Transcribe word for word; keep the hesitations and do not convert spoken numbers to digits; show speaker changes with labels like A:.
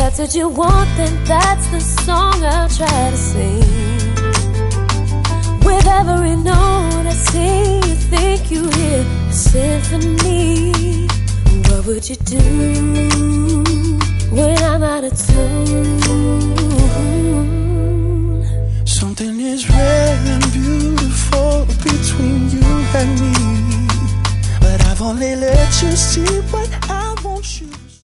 A: that's what you want, then that's the song I'll try to sing. With every note I sing, you think you hear a symphony. What would you do when I'm out of tune?
B: Something is rare and beautiful between you and me, but I've only let you see what I want you to.